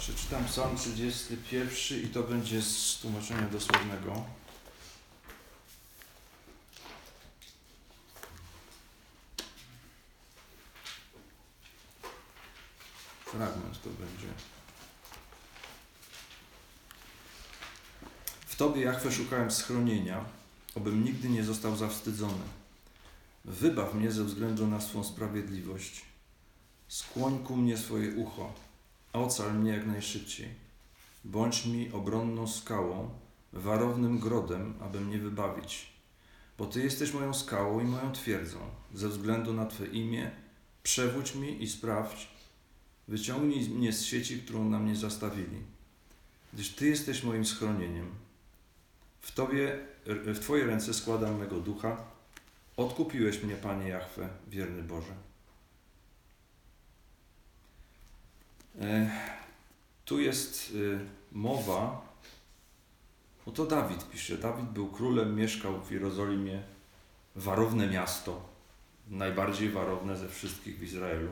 Przeczytam Psalm 31 i to będzie z tłumaczenia dosłownego. Fragment to będzie. W Tobie, Jahwe, szukałem schronienia, obym nigdy nie został zawstydzony. Wybaw mnie ze względu na swą sprawiedliwość. Skłoń ku mnie swoje ucho, a ocal mnie jak najszybciej. Bądź mi obronną skałą, warownym grodem, aby mnie wybawić. Bo Ty jesteś moją skałą i moją twierdzą. Ze względu na Twe imię przewódź mi i sprawdź. Wyciągnij mnie z sieci, którą na mnie zastawili. Gdyż Ty jesteś moim schronieniem. W Twoje ręce składam mego ducha. Odkupiłeś mnie, Panie Jahwe, wierny Boże. Tu jest mowa, no to Dawid pisze. Dawid był królem, mieszkał w Jerozolimie, warowne miasto, najbardziej warowne ze wszystkich w Izraelu.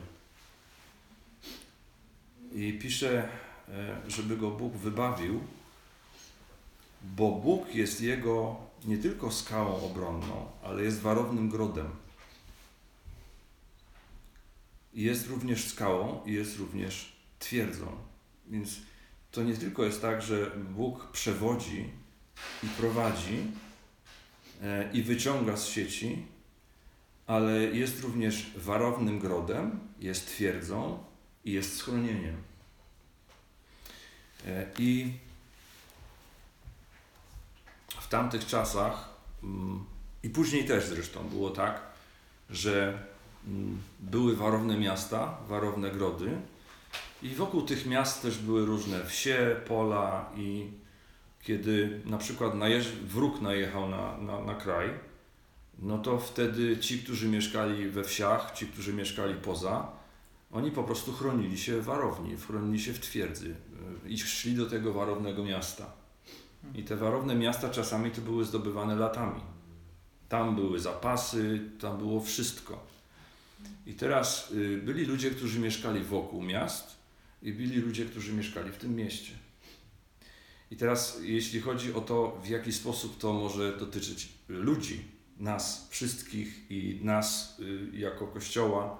I pisze, żeby go Bóg wybawił, bo Bóg jest jego nie tylko skałą obronną, ale jest warownym grodem. I jest również skałą i jest również twierdzą. Więc to nie tylko jest tak, że Bóg przewodzi i prowadzi i wyciąga z sieci, ale jest również warownym grodem, jest twierdzą i jest schronieniem. I w tamtych czasach i później też zresztą było tak, że były warowne miasta, warowne grody i wokół tych miast też były różne wsie, pola i kiedy na przykład wróg najechał na kraj, no to wtedy ci, którzy mieszkali we wsiach, ci, którzy mieszkali poza, oni po prostu chronili się w warowni, chronili się w twierdzy i szli do tego warownego miasta. I te warowne miasta czasami to były zdobywane latami. Tam były zapasy, tam było wszystko. I teraz byli ludzie, którzy mieszkali wokół miast i byli ludzie, którzy mieszkali w tym mieście. I teraz jeśli chodzi o to, w jaki sposób to może dotyczyć ludzi, nas wszystkich i nas jako Kościoła,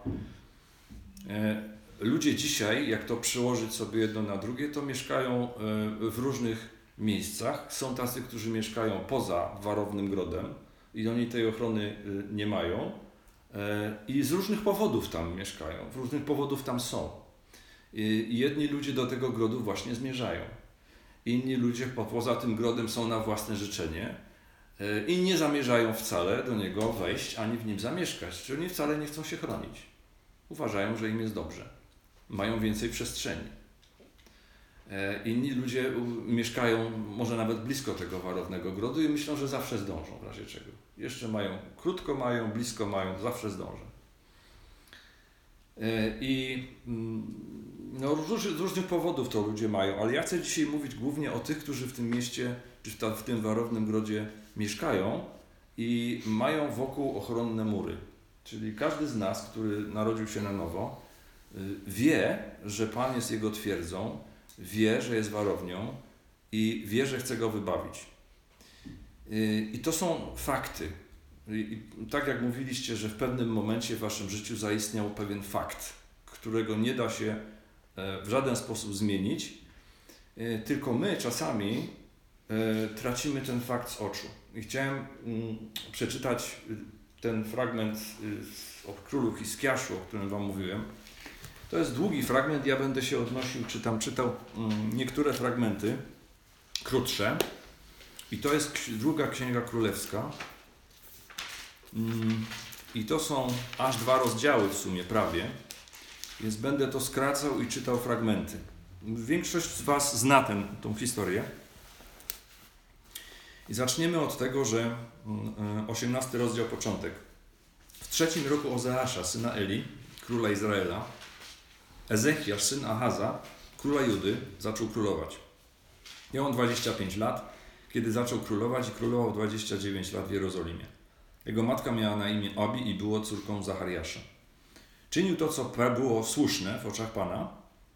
ludzie dzisiaj, jak to przełożyć sobie jedno na drugie, to mieszkają w różnych miejscach. Są tacy, którzy mieszkają poza warownym grodem i oni tej ochrony nie mają i z różnych powodów tam mieszkają, z różnych powodów tam są. I jedni ludzie do tego grodu właśnie zmierzają. Inni ludzie poza tym grodem są na własne życzenie i nie zamierzają wcale do niego wejść ani w nim zamieszkać. Czyli oni wcale nie chcą się chronić. Uważają, że im jest dobrze. Mają więcej przestrzeni. Inni ludzie mieszkają może nawet blisko tego warownego grodu i myślą, że zawsze zdążą w razie czego. Jeszcze krótko mają, blisko mają, zawsze zdążą. I no, z różnych powodów to ludzie mają, ale ja chcę dzisiaj mówić głównie o tych, którzy w tym mieście, czy w tym warownym grodzie mieszkają i mają wokół ochronne mury. Czyli każdy z nas, który narodził się na nowo, wie, że Pan jest jego twierdzą, wie, że jest warownią i wie, że chce go wybawić. I to są fakty. I tak jak mówiliście, że w pewnym momencie w waszym życiu zaistniał pewien fakt, którego nie da się w żaden sposób zmienić, tylko my czasami tracimy ten fakt z oczu. I chciałem przeczytać ten fragment o królu Hiskiaszu, o którym wam mówiłem. To jest długi fragment, ja będę się odnosił, czytał niektóre fragmenty krótsze. I to jest druga Księga Królewska. I to są aż 2 rozdziały w sumie prawie, więc będę to skracał i czytał fragmenty. Większość z was zna tą historię. I zaczniemy od tego, że 18 rozdział, początek. W 3 roku Ozeasza, syna Eli, króla Izraela, Ezechiasz, syn Ahaza, króla Judy, zaczął królować. Miał on 25 lat, kiedy zaczął królować i królował 29 lat w Jerozolimie. Jego matka miała na imię Abi i było córką Zachariasza. Czynił to, co było słuszne w oczach Pana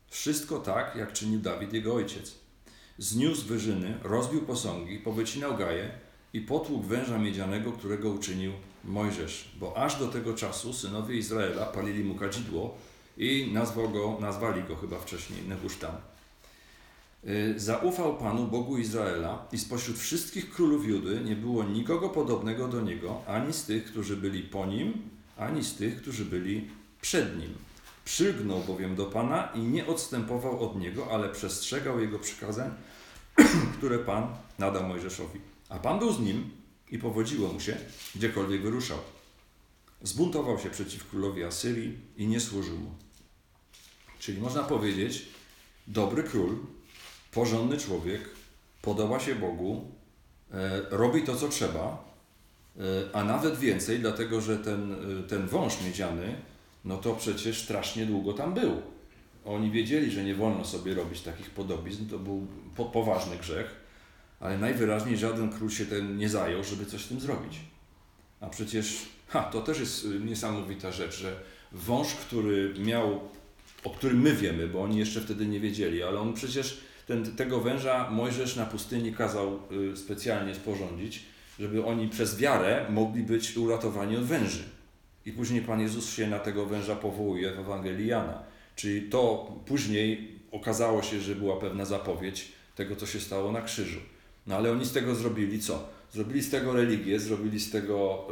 Wszystko tak, jak czynił Dawid, jego ojciec. Zniósł wyżyny, rozbił posągi, powycinał gaje i potłukł węża miedzianego, którego uczynił Mojżesz. Bo aż do tego czasu synowie Izraela palili mu kadzidło i nazwali go chyba wcześniej Nehusztan. Zaufał Panu, Bogu Izraela, i spośród wszystkich królów Judy nie było nikogo podobnego do niego, ani z tych, którzy byli po nim, ani z tych, którzy byli przed nim. Przylgnął bowiem do Pana i nie odstępował od niego, ale przestrzegał jego przykazań, które Pan nadał Mojżeszowi. A Pan był z nim i powodziło mu się, gdziekolwiek wyruszał. Zbuntował się przeciw królowi Asyrii i nie służył mu. Czyli można powiedzieć, dobry król, porządny człowiek, podoba się Bogu, robi to, co trzeba, a nawet więcej, dlatego że ten wąż miedziany, no to przecież strasznie długo tam był. Oni wiedzieli, że nie wolno sobie robić takich podobizn, to był poważny grzech, ale najwyraźniej żaden król się tym nie zajął, żeby coś z tym zrobić. A przecież, to też jest niesamowita rzecz, że wąż, o którym my wiemy, bo oni jeszcze wtedy nie wiedzieli, ale on przecież tego węża Mojżesz na pustyni kazał specjalnie sporządzić, żeby oni przez wiarę mogli być uratowani od węży. I później Pan Jezus się na tego węża powołuje w Ewangelii Jana. Czyli to później okazało się, że była pewna zapowiedź tego, co się stało na krzyżu. No ale oni z tego zrobili co? Zrobili z tego religię, zrobili z tego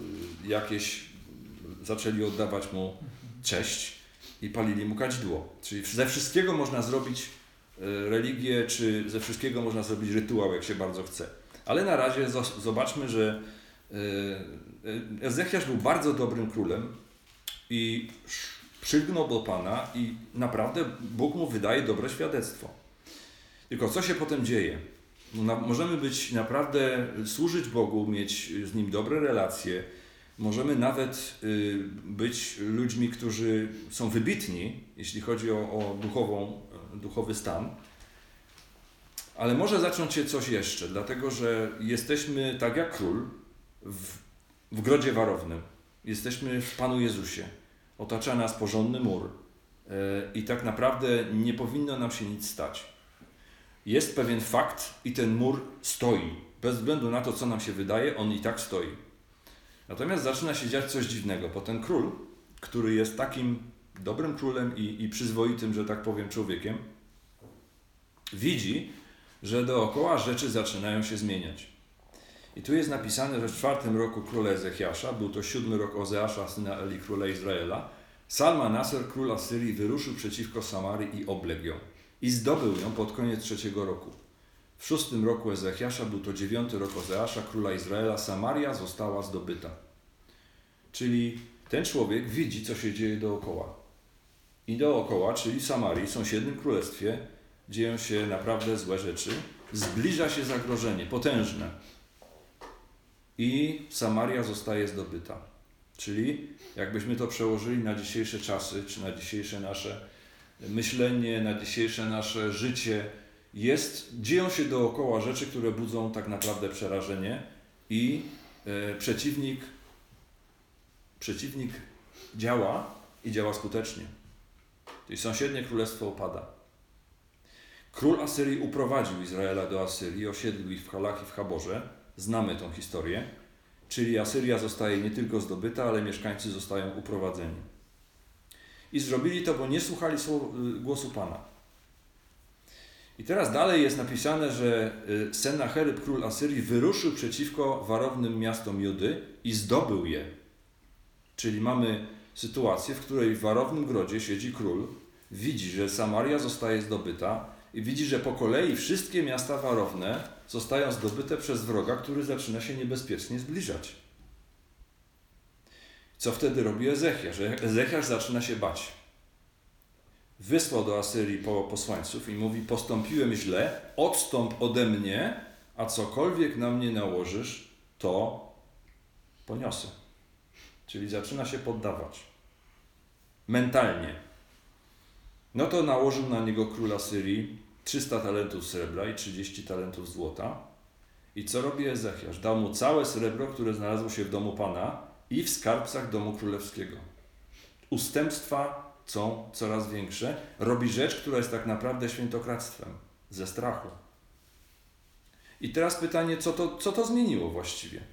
zaczęli oddawać mu cześć i palili mu kadzidło. Czyli ze wszystkiego można zrobić religię, czy ze wszystkiego można zrobić rytuał, jak się bardzo chce. Ale na razie zobaczmy, że Ezechiasz był bardzo dobrym królem i przylgnął do Pana i naprawdę Bóg mu wydaje dobre świadectwo. Tylko co się potem dzieje? Możemy być naprawdę, służyć Bogu, mieć z Nim dobre relacje, możemy nawet być ludźmi, którzy są wybitni, jeśli chodzi o duchowy stan, ale może zacząć się coś jeszcze, dlatego że jesteśmy tak jak król w grodzie warownym. Jesteśmy w Panu Jezusie. Otacza nas porządny mur i tak naprawdę nie powinno nam się nic stać. Jest pewien fakt i ten mur stoi. Bez względu na to, co nam się wydaje, on i tak stoi. Natomiast zaczyna się dziać coś dziwnego, bo ten król, który jest takim dobrym królem i przyzwoitym, że tak powiem, człowiekiem, widzi, że dookoła rzeczy zaczynają się zmieniać. I tu jest napisane, że w 4. roku króla Ezechiasza, był to 7. rok Ozeasza, syna Eli, króla Izraela, Salmanaser, król Asyrii, wyruszył przeciwko Samarii i obległ ją. I zdobył ją pod koniec 3. roku. W 6. roku Ezechiasza, był to 9. rok Ozeasza, króla Izraela, Samaria została zdobyta. Czyli ten człowiek widzi, co się dzieje dookoła. I dookoła, czyli w Samarii, sąsiednim królestwie, dzieją się naprawdę złe rzeczy. Zbliża się zagrożenie, potężne. I Samaria zostaje zdobyta. Czyli, jakbyśmy to przełożyli na dzisiejsze czasy, czy na dzisiejsze nasze myślenie, na dzisiejsze nasze życie, dzieją się dookoła rzeczy, które budzą tak naprawdę przerażenie i przeciwnik działa i działa skutecznie. Czyli sąsiednie królestwo upada. Król Asyrii uprowadził Izraela do Asyrii, osiedlił ich w Halach i w Haborze. Znamy tą historię. Czyli Asyria zostaje nie tylko zdobyta, ale mieszkańcy zostają uprowadzeni. I zrobili to, bo nie słuchali głosu Pana. I teraz dalej jest napisane, że Sennacherib, król Asyrii, wyruszył przeciwko warownym miastom Judy i zdobył je. Czyli mamy sytuację, w której w warownym grodzie siedzi król, widzi, że Samaria zostaje zdobyta i widzi, że po kolei wszystkie miasta warowne zostają zdobyte przez wroga, który zaczyna się niebezpiecznie zbliżać. Co wtedy robi Ezechiasz? Ezechiasz zaczyna się bać. Wysłał do Asyrii posłańców i mówi: postąpiłem źle, odstąp ode mnie, a cokolwiek na mnie nałożysz, to poniosę. Czyli zaczyna się poddawać. Mentalnie. No to nałożył na niego król Asyrii 300 talentów srebra i 30 talentów złota. I co robi Ezechiasz? Dał mu całe srebro, które znalazło się w domu Pana i w skarbcach domu królewskiego. Ustępstwa chcą coraz większe, robi rzecz, która jest tak naprawdę świętokradztwem, ze strachu. I teraz pytanie, co to zmieniło właściwie?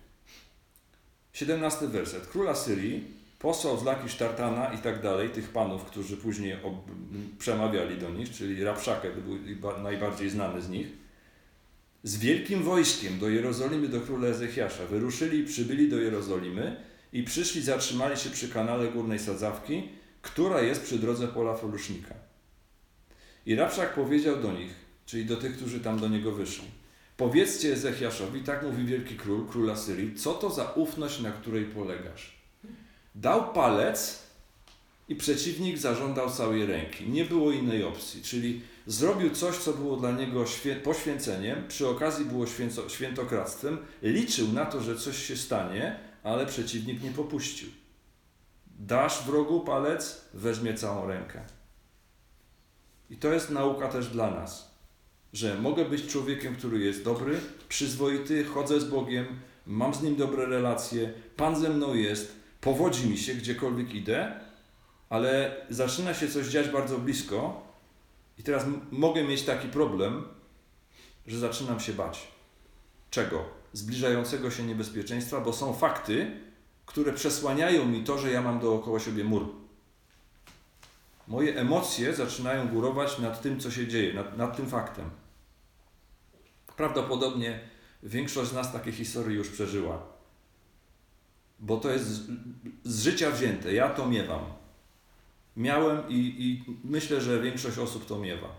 17 werset. Król Asyrii posłał z Lakisz, Tartana i tak dalej, tych panów, którzy później przemawiali do nich, czyli Rabszakę, to był najbardziej znany z nich, z wielkim wojskiem do Jerozolimy, do króla Ezechiasza. Wyruszyli i przybyli do Jerozolimy i przyszli, zatrzymali się przy kanale Górnej Sadzawki, która jest przy drodze pola Folusznika. I Rabszak powiedział do nich, czyli do tych, którzy tam do niego wyszli: powiedzcie Ezechiaszowi, tak mówi wielki król Asyrii, co to za ufność, na której polegasz? Dał palec i przeciwnik zażądał całej ręki. Nie było innej opcji, czyli zrobił coś, co było dla niego poświęceniem, przy okazji było świętokradztwem, liczył na to, że coś się stanie, ale przeciwnik nie popuścił. Dasz wrogu palec, weźmie całą rękę. I to jest nauka też dla nas, że mogę być człowiekiem, który jest dobry, przyzwoity, chodzę z Bogiem, mam z Nim dobre relacje, Pan ze mną jest, powodzi mi się, gdziekolwiek idę, ale zaczyna się coś dziać bardzo blisko i teraz mogę mieć taki problem, że zaczynam się bać. Czego? Zbliżającego się niebezpieczeństwa, bo są fakty, które przesłaniają mi to, że ja mam dookoła siebie mur. Moje emocje zaczynają górować nad tym, co się dzieje, nad tym faktem. Prawdopodobnie większość z nas takie historie już przeżyła. Bo to jest z życia wzięte. Ja to miewam. Miałem i myślę, że większość osób to miewa.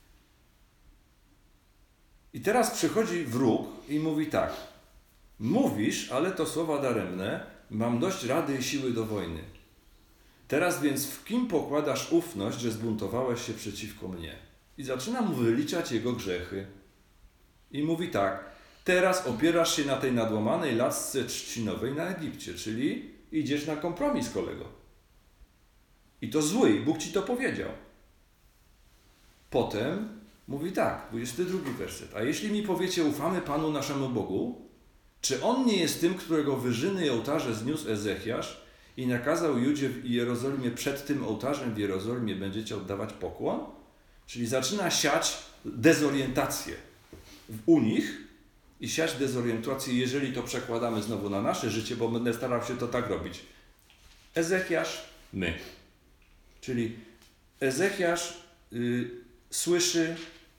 I teraz przychodzi wróg i mówi tak: mówisz, ale to słowa daremne, mam dość rady i siły do wojny. Teraz więc w kim pokładasz ufność, że zbuntowałeś się przeciwko mnie? I zaczyna mu wyliczać jego grzechy. I mówi tak: teraz opierasz się na tej nadłamanej lasce trzcinowej na Egipcie, czyli idziesz na kompromis, kolego. I to zły, Bóg ci to powiedział. Potem mówi tak, 22 werset: a jeśli mi powiecie, ufamy Panu naszemu Bogu, czy On nie jest tym, którego wyżyny i ołtarze zniósł Ezechiasz i nakazał Judzie i Jerozolimie, przed tym ołtarzem w Jerozolimie będziecie oddawać pokłon? Czyli zaczyna siać dezorientację u nich i siać dezorientację, jeżeli to przekładamy znowu na nasze życie, bo będę starał się to tak robić. Ezechiasz, my. Czyli Ezechiasz słyszy,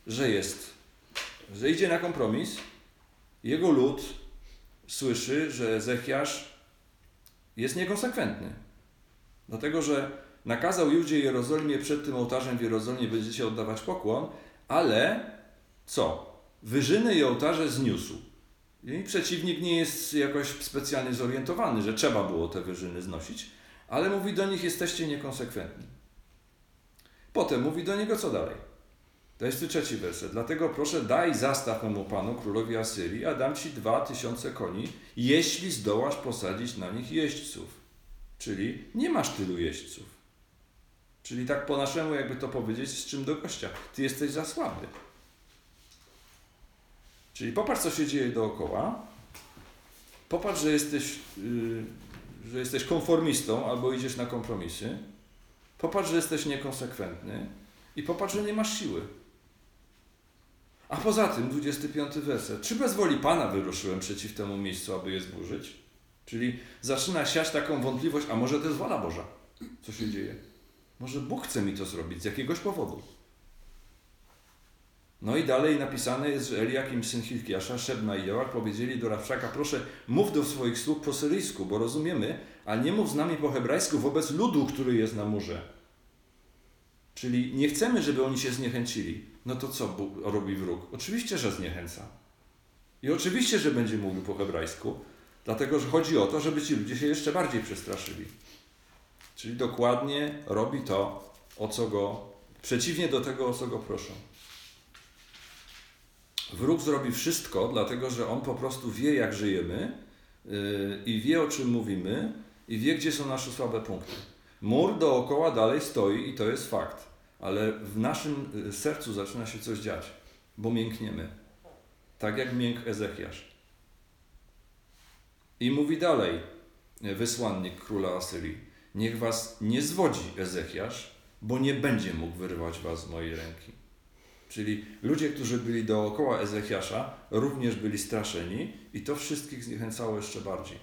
że idzie na kompromis. Jego lud słyszy, że Ezechiasz jest niekonsekwentny. Dlatego, że nakazał Judzie i Jerozolimie, przed tym ołtarzem w Jerozolimie będziecie oddawać pokłon, ale co? Wyżyny i ołtarze zniósł. I przeciwnik nie jest jakoś specjalnie zorientowany, że trzeba było te wyżyny znosić, ale mówi do nich: jesteście niekonsekwentni. Potem mówi do niego co dalej. 23 werset. Dlatego proszę, daj zastaw memu panu, królowi Asyrii, a dam ci 2000 koni, jeśli zdołasz posadzić na nich jeźdźców. Czyli nie masz tylu jeźdźców. Czyli tak po naszemu, jakby to powiedzieć, z czym do gościa. Ty jesteś za słaby. Czyli popatrz, co się dzieje dookoła. Popatrz, że jesteś konformistą albo idziesz na kompromisy. Popatrz, że jesteś niekonsekwentny. I popatrz, że nie masz siły. A poza tym, 25 werset. Czy bez woli Pana wyruszyłem przeciw temu miejscu, aby je zburzyć? Czyli zaczyna siać taką wątpliwość, a może to jest wola Boża? Co się dzieje? Może Bóg chce mi to zrobić z jakiegoś powodu. No i dalej napisane jest, że Eliakim, syn Hilkiasza, Szebna i Joach powiedzieli do Rabszaka: proszę, mów do swoich sług po syryjsku, bo rozumiemy, a nie mów z nami po hebrajsku wobec ludu, który jest na murze. Czyli nie chcemy, żeby oni się zniechęcili. No to co robi wróg? Oczywiście, że zniechęca. I oczywiście, że będzie mówił po hebrajsku, dlatego że chodzi o to, żeby ci ludzie się jeszcze bardziej przestraszyli. Czyli dokładnie robi to, przeciwnie do tego, o co go proszą. Wróg zrobi wszystko, dlatego że on po prostu wie, jak żyjemy i wie, o czym mówimy i wie, gdzie są nasze słabe punkty. Mur dookoła dalej stoi i to jest fakt, ale w naszym sercu zaczyna się coś dziać, bo miękniemy. Tak jak miękł Ezechiasz. I mówi dalej wysłannik króla Asyrii: niech was nie zwodzi Ezechiasz, bo nie będzie mógł wyrwać was z mojej ręki. Czyli ludzie, którzy byli dookoła Ezechiasza, również byli straszeni i to wszystkich zniechęcało jeszcze bardziej.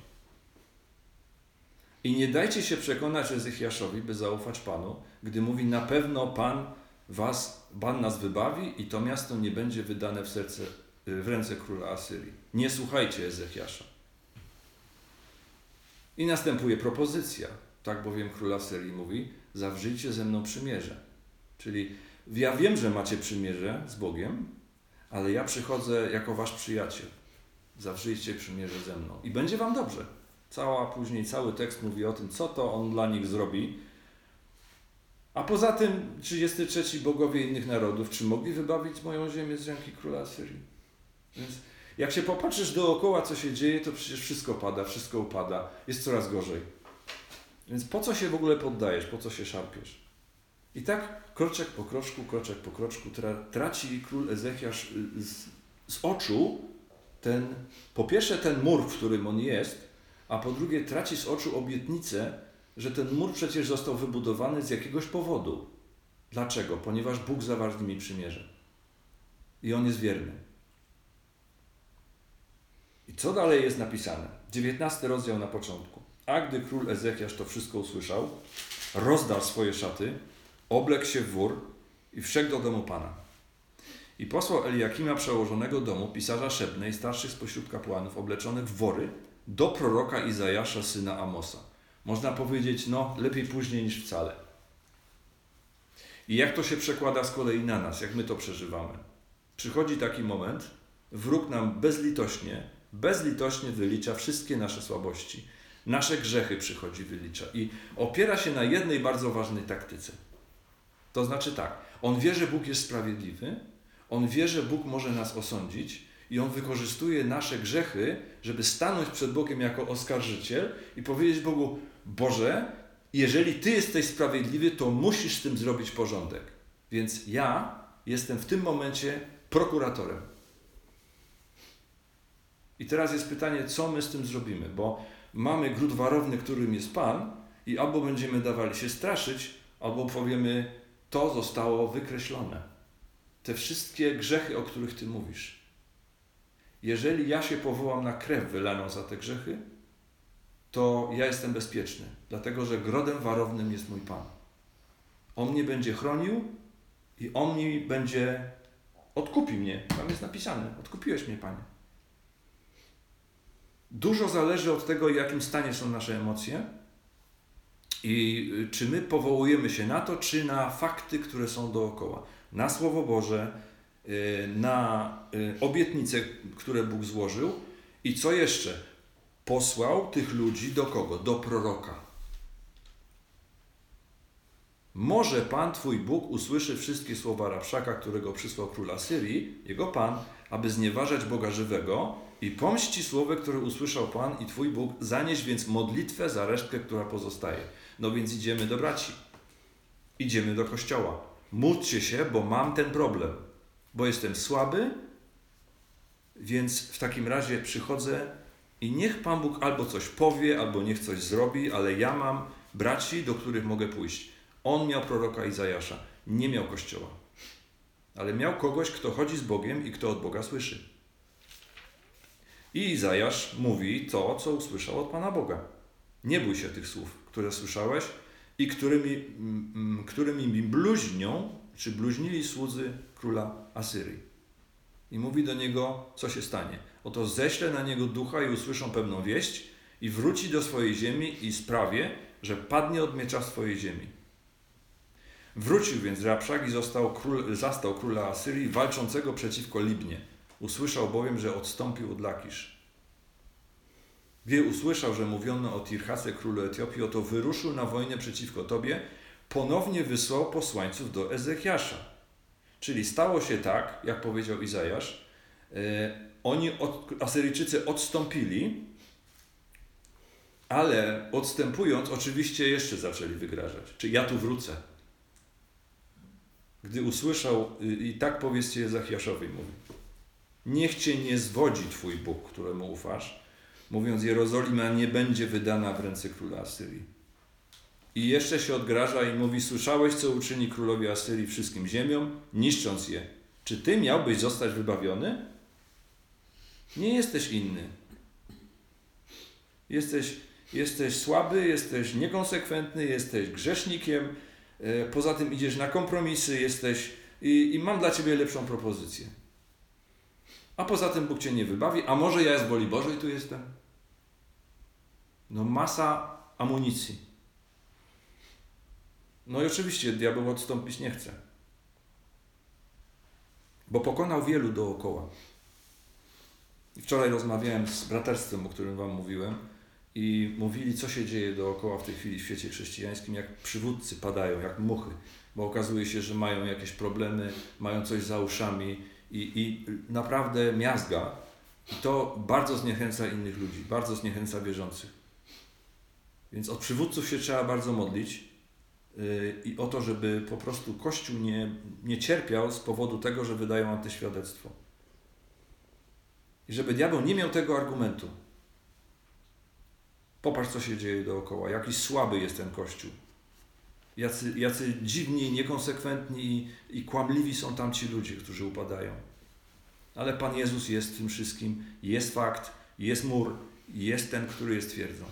I nie dajcie się przekonać Ezechiaszowi, by zaufać Panu, gdy mówi, na pewno Pan nas wybawi i to miasto nie będzie wydane w ręce króla Asyrii. Nie słuchajcie Ezechiasza. I następuje propozycja. Tak bowiem król Asyrii mówi, zawrzyjcie ze mną przymierze. Czyli ja wiem, że macie przymierze z Bogiem, ale ja przychodzę jako wasz przyjaciel. Zawrzyjcie przymierze ze mną i będzie wam dobrze. Później cały tekst mówi o tym, co to on dla nich zrobi. A poza tym 33 bogowie innych narodów, czy mogli wybawić moją ziemię z ręki króla Asyrii? Więc jak się popatrzysz dookoła, co się dzieje, to przecież wszystko pada, wszystko upada, jest coraz gorzej. Więc po co się w ogóle poddajesz, po co się szarpiesz? I tak kroczek po kroczku traci król Ezechiasz z oczu po pierwsze ten mur, w którym on jest, a po drugie traci z oczu obietnicę, że ten mur przecież został wybudowany z jakiegoś powodu. Dlaczego? Ponieważ Bóg zawarł z nimi przymierze. I on jest wierny. I co dalej jest napisane? 19 rozdział na początku. A gdy król Ezechiasz to wszystko usłyszał, rozdarł swoje szaty, oblekł się w wór i wszedł do domu Pana. I posłał Eliakima, przełożonego domu, pisarza Szebny i starszych spośród kapłanów, obleczonych w wory, do proroka Izajasza, syna Amosa. Można powiedzieć, lepiej później niż wcale. I jak to się przekłada z kolei na nas, jak my to przeżywamy? Przychodzi taki moment, wróg nam bezlitośnie wylicza wszystkie nasze słabości. Nasze grzechy wylicza i opiera się na jednej bardzo ważnej taktyce. To znaczy tak, on wie, że Bóg jest sprawiedliwy, on wie, że Bóg może nas osądzić i on wykorzystuje nasze grzechy, żeby stanąć przed Bogiem jako oskarżyciel i powiedzieć Bogu, Boże, jeżeli Ty jesteś sprawiedliwy, to musisz z tym zrobić porządek. Więc ja jestem w tym momencie prokuratorem. I teraz jest pytanie, co my z tym zrobimy, bo mamy gród warowny, którym jest Pan i albo będziemy dawali się straszyć, albo powiemy, to zostało wykreślone. Te wszystkie grzechy, o których Ty mówisz. Jeżeli ja się powołam na krew wylaną za te grzechy, to ja jestem bezpieczny, dlatego że grodem warownym jest mój Pan. On mnie będzie chronił i On mi odkupi mnie. Tam jest napisane, odkupiłeś mnie, Panie. Dużo zależy od tego, w jakim stanie są nasze emocje i czy my powołujemy się na to, czy na fakty, które są dookoła. Na Słowo Boże, na obietnice, które Bóg złożył i co jeszcze? Posłał tych ludzi do kogo? Do proroka. Może Pan, Twój Bóg, usłyszy wszystkie słowa Rabszaka, którego przysłał król Asyrii, jego Pan, aby znieważać Boga żywego i pomści słowo, które usłyszał Pan i Twój Bóg, zanieś więc modlitwę za resztkę, która pozostaje. No więc idziemy do braci. Idziemy do kościoła. Módlcie się, bo mam ten problem. Bo jestem słaby, więc w takim razie przychodzę i niech Pan Bóg albo coś powie, albo niech coś zrobi, ale ja mam braci, do których mogę pójść. On miał proroka Izajasza, nie miał kościoła. Ale miał kogoś, kto chodzi z Bogiem i kto od Boga słyszy. I Izajasz mówi to, co usłyszał od Pana Boga. Nie bój się tych słów, które słyszałeś i którymi mi bluźnią, czy bluźnili słudzy króla Asyrii. I mówi do niego, co się stanie. Oto ześlę na niego ducha i usłyszą pewną wieść i wróci do swojej ziemi i sprawię, że padnie od miecza swojej ziemi. Wrócił więc Rabszak i zastał króla Asyrii walczącego przeciwko Libnie. Usłyszał bowiem, że odstąpił od Lakisz. Gdy usłyszał, że mówiono o Tirhace, królu Etiopii, oto wyruszył na wojnę przeciwko tobie, ponownie wysłał posłańców do Ezechiasza. Czyli stało się tak, jak powiedział Izajasz, Asyryjczycy odstąpili, ale odstępując oczywiście jeszcze zaczęli wygrażać. Czy ja tu wrócę? Gdy usłyszał, i tak powiedzcie Ezechiaszowi, mówi, niech cię nie zwodzi Twój Bóg, któremu ufasz, mówiąc, Jerozolima nie będzie wydana w ręce króla Asyrii. I jeszcze się odgraża i mówi: słyszałeś, co uczyni królowie Asyrii wszystkim ziemiom, niszcząc je. Czy ty miałbyś zostać wybawiony? Nie jesteś inny. Jesteś słaby, jesteś niekonsekwentny, jesteś grzesznikiem, poza tym idziesz na kompromisy, i mam dla ciebie lepszą propozycję. A poza tym Bóg cię nie wybawi, a może ja z woli Bożej tu jestem? No masa amunicji. No i oczywiście diabeł odstąpić nie chce. Bo pokonał wielu dookoła. I wczoraj rozmawiałem z braterstwem, o którym wam mówiłem, i mówili, co się dzieje dookoła w tej chwili w świecie chrześcijańskim, jak przywódcy padają, jak muchy, bo okazuje się, że mają jakieś problemy, mają coś za uszami i naprawdę miazga. I to bardzo zniechęca innych ludzi, bardzo zniechęca wierzących. Więc od przywódców się trzeba bardzo modlić i o to, żeby po prostu Kościół nie cierpiał z powodu tego, że wydają antyświadectwo. I żeby diabeł nie miał tego argumentu. Popatrz, co się dzieje dookoła. Jaki słaby jest ten Kościół. Jacy dziwni, niekonsekwentni i kłamliwi są tam ci ludzie, którzy upadają. Ale Pan Jezus jest w tym wszystkim. Jest fakt, jest mur, jest ten, który jest twierdzą.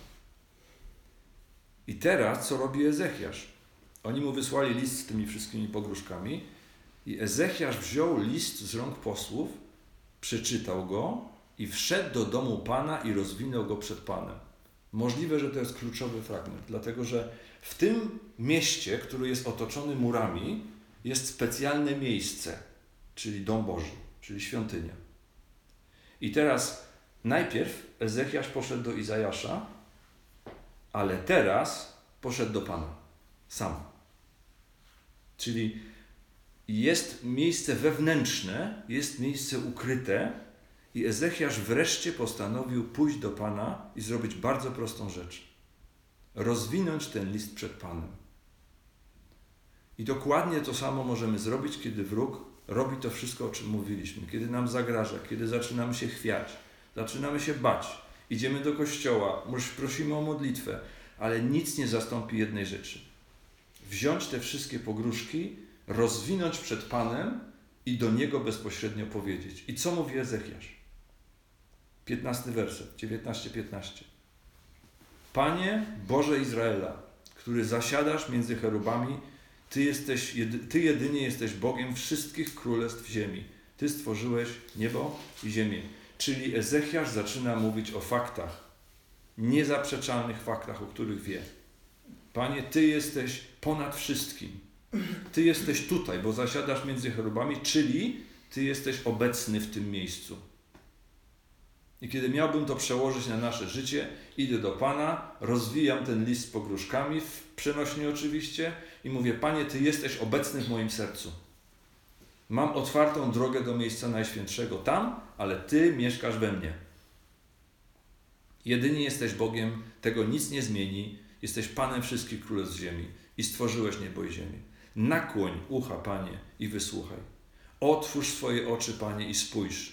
I teraz, co robi Ezechiasz? Oni mu wysłali list z tymi wszystkimi pogróżkami i Ezechiasz wziął list z rąk posłów, przeczytał go i wszedł do domu Pana i rozwinął go przed Panem. Możliwe, że to jest kluczowy fragment, dlatego że w tym mieście, który jest otoczony murami, jest specjalne miejsce, czyli dom Boży, czyli świątynia. I teraz najpierw Ezechiasz poszedł do Izajasza, ale teraz poszedł do Pana sam. Czyli jest miejsce wewnętrzne, jest miejsce ukryte i Ezechiasz wreszcie postanowił pójść do Pana i zrobić bardzo prostą rzecz. Rozwinąć ten list przed Panem. I dokładnie to samo możemy zrobić, kiedy wróg robi to wszystko, o czym mówiliśmy. Kiedy nam zagraża, kiedy zaczynamy się chwiać, zaczynamy się bać, idziemy do kościoła, prosimy o modlitwę, ale nic nie zastąpi jednej rzeczy. Wziąć te wszystkie pogróżki, rozwinąć przed Panem i do Niego bezpośrednio powiedzieć. I co mówi Ezechiasz? 15 werset, 19-15. Panie Boże Izraela, który zasiadasz między cherubami, Ty jedynie jesteś Bogiem wszystkich królestw ziemi. Ty stworzyłeś niebo i ziemię. Czyli Ezechiasz zaczyna mówić o faktach, niezaprzeczalnych faktach, o których wie. Panie, Ty jesteś ponad wszystkim. Ty jesteś tutaj, bo zasiadasz między cherubami, czyli Ty jesteś obecny w tym miejscu. I kiedy miałbym to przełożyć na nasze życie, idę do Pana, rozwijam ten list z pogróżkami, w przenośni oczywiście, i mówię: Panie, Ty jesteś obecny w moim sercu. Mam otwartą drogę do miejsca Najświętszego tam, ale Ty mieszkasz we mnie. Jedynie jesteś Bogiem, tego nic nie zmieni, jesteś Panem wszystkich królestw ziemi i stworzyłeś niebo i ziemię. Nakłoń ucha, Panie, i wysłuchaj. Otwórz swoje oczy, Panie, i spójrz.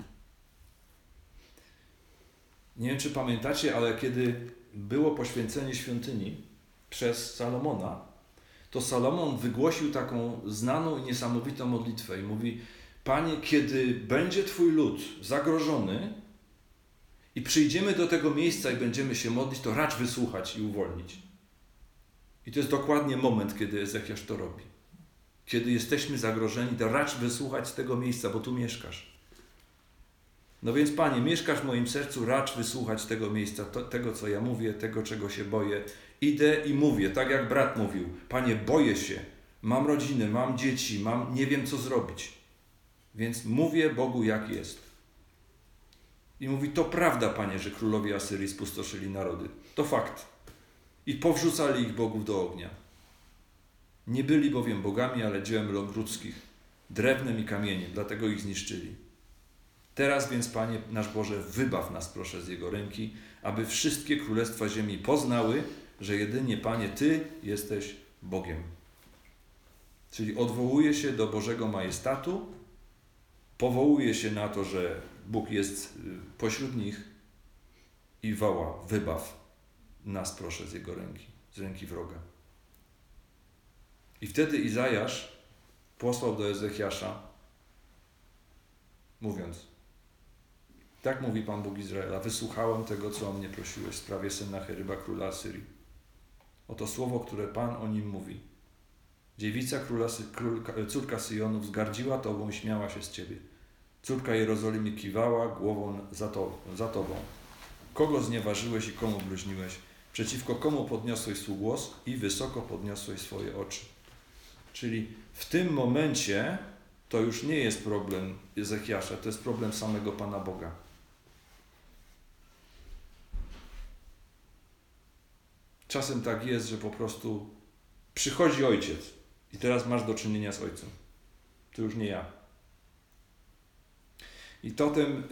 Nie wiem, czy pamiętacie, ale kiedy było poświęcenie świątyni przez Salomona, to Salomon wygłosił taką znaną i niesamowitą modlitwę i mówi: Panie, kiedy będzie Twój lud zagrożony i przyjdziemy do tego miejsca i będziemy się modlić, to racz wysłuchać i uwolnić. I to jest dokładnie moment, kiedy Ezechiasz to robi. Kiedy jesteśmy zagrożeni, to racz wysłuchać z tego miejsca, bo tu mieszkasz. No więc, Panie, mieszkasz w moim sercu, racz wysłuchać tego miejsca, tego, co ja mówię, tego, czego się boję. Idę i mówię, tak jak brat mówił: Panie, boję się, mam rodzinę, mam dzieci, nie wiem, co zrobić. Więc mówię Bogu, jak jest. I mówi: to prawda, Panie, że królowie Asyrii spustoszyli narody. To fakt. I powrzucali ich bogów do ognia. Nie byli bowiem bogami, ale dziełem rąk ludzkich, drewnem i kamieniem, dlatego ich zniszczyli. Teraz więc, Panie nasz Boże, wybaw nas, proszę, z Jego ręki, aby wszystkie królestwa ziemi poznały, że jedynie, Panie, Ty jesteś Bogiem. Czyli odwołuje się do Bożego majestatu, powołuje się na to, że Bóg jest pośród nich i woła: wybaw nas, proszę, z Jego ręki, z ręki wroga. I wtedy Izajasz posłał do Ezechiasza, mówiąc: tak mówi Pan Bóg Izraela, wysłuchałem tego, co o mnie prosiłeś w sprawie Sennacheryba, króla Asyrii. Oto słowo, które Pan o nim mówi. Dziewica córka Syjonu wzgardziła Tobą i śmiała się z Ciebie. Córka Jerozolimy kiwała głową za Tobą. Kogo znieważyłeś i komu bluźniłeś? Przeciwko komu podniosłeś swój głos i wysoko podniosłeś swoje oczy? Czyli w tym momencie to już nie jest problem Ezechiasza, to jest problem samego Pana Boga. Czasem tak jest, że po prostu przychodzi ojciec i teraz masz do czynienia z ojcem. To już nie ja. I totem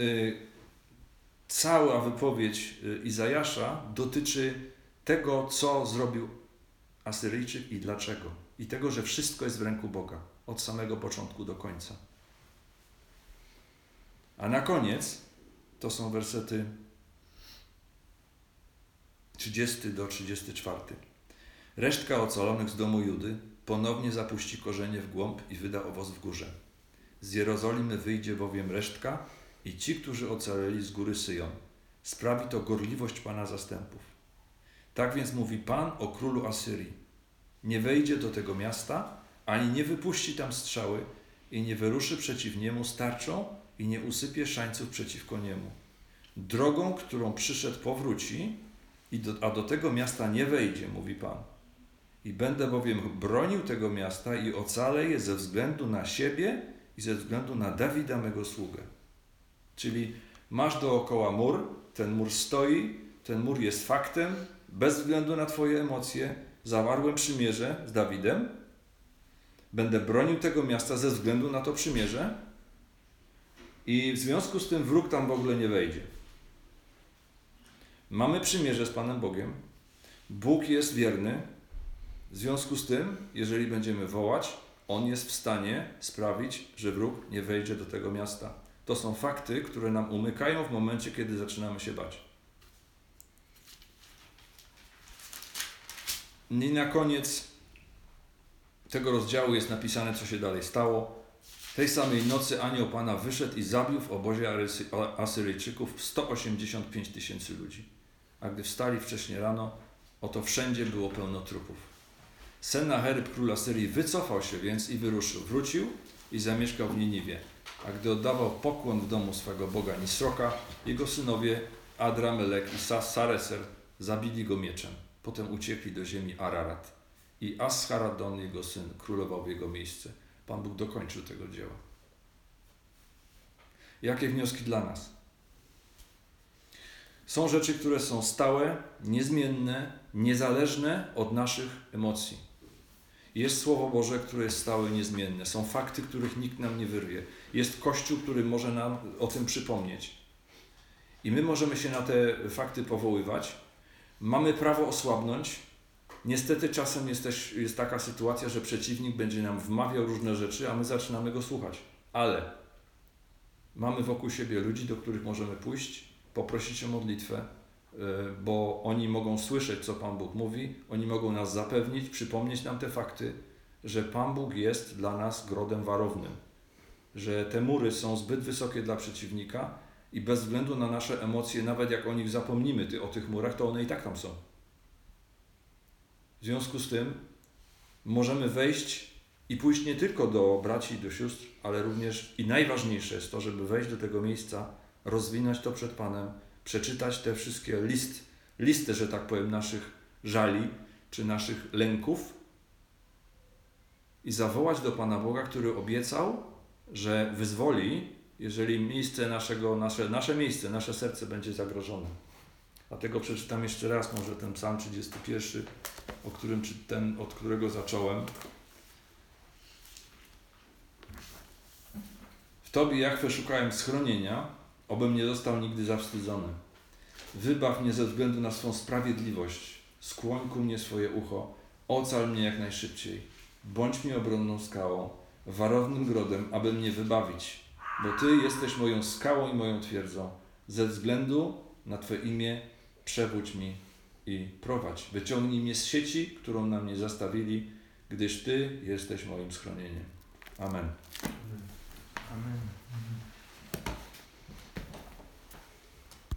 cała wypowiedź Izajasza dotyczy tego, co zrobił Asyryjczyk i dlaczego. I tego, że wszystko jest w ręku Boga. Od samego początku do końca. A na koniec to są wersety 30 do 34. Resztka ocalonych z domu Judy ponownie zapuści korzenie w głąb i wyda owoc w górze. Z Jerozolimy wyjdzie bowiem resztka i ci, którzy ocaleli z góry Syjon. Sprawi to gorliwość Pana zastępów. Tak więc mówi Pan o królu Asyrii. Nie wejdzie do tego miasta, ani nie wypuści tam strzały i nie wyruszy przeciw niemu z tarczą i nie usypie szańców przeciwko niemu. Drogą, którą przyszedł, powróci, a do tego miasta nie wejdzie, mówi Pan. I będę bowiem bronił tego miasta i ocalę je ze względu na siebie i ze względu na Dawida, mego sługę. Czyli masz dookoła mur, ten mur stoi, ten mur jest faktem, bez względu na Twoje emocje. Zawarłem przymierze z Dawidem, będę bronił tego miasta ze względu na to przymierze i w związku z tym wróg tam w ogóle nie wejdzie. Mamy przymierze z Panem Bogiem, Bóg jest wierny, w związku z tym, jeżeli będziemy wołać, On jest w stanie sprawić, że wróg nie wejdzie do tego miasta. To są fakty, które nam umykają w momencie, kiedy zaczynamy się bać. I na koniec tego rozdziału jest napisane, co się dalej stało. Tej samej nocy anioł Pana wyszedł i zabił w obozie Asyryjczyków 185 000 ludzi. A gdy wstali wcześnie rano, oto wszędzie było pełno trupów. Sennacheryb, król Asyrii, wycofał się więc i wyruszył. Wrócił i zamieszkał w Niniwie. A gdy oddawał pokłon w domu swego boga Nisroka, jego synowie Adramelek i Sareser zabili go mieczem. Potem uciekli do ziemi Ararat. I Ascharadon, jego syn, królował w jego miejsce. Pan Bóg dokończył tego dzieła. Jakie wnioski dla nas? Są rzeczy, które są stałe, niezmienne, niezależne od naszych emocji. Jest Słowo Boże, które jest stałe i niezmienne. Są fakty, których nikt nam nie wyrwie. Jest Kościół, który może nam o tym przypomnieć. I my możemy się na te fakty powoływać. Mamy prawo osłabnąć. Niestety czasem jest taka sytuacja, że przeciwnik będzie nam wmawiał różne rzeczy, a my zaczynamy go słuchać. Ale mamy wokół siebie ludzi, do których możemy pójść, poprosić o modlitwę, bo oni mogą słyszeć, co Pan Bóg mówi, oni mogą nas zapewnić, przypomnieć nam te fakty, że Pan Bóg jest dla nas grodem warownym, że te mury są zbyt wysokie dla przeciwnika i bez względu na nasze emocje, nawet jak o nich zapomnimy, o tych murach, to one i tak tam są. W związku z tym możemy wejść i pójść nie tylko do braci i do sióstr, ale również i najważniejsze jest to, żeby wejść do tego miejsca, rozwinąć to przed Panem, przeczytać te wszystkie listy, że tak powiem, naszych żali czy naszych lęków i zawołać do Pana Boga, który obiecał, że wyzwoli, jeżeli nasze miejsce, nasze serce będzie zagrożone. Dlatego przeczytam jeszcze raz może ten psalm 31, od którego zacząłem. W Tobie, Jahwe, szukałem schronienia, obym nie został nigdy zawstydzony. Wybaw mnie ze względu na swą sprawiedliwość, skłoń ku mnie swoje ucho, ocal mnie jak najszybciej. Bądź mi obronną skałą, warownym grodem, aby mnie wybawić, bo Ty jesteś moją skałą i moją twierdzą. Ze względu na Twe imię przewódź mi i prowadź. Wyciągnij mnie z sieci, którą na mnie zastawili, gdyż Ty jesteś moim schronieniem. Amen.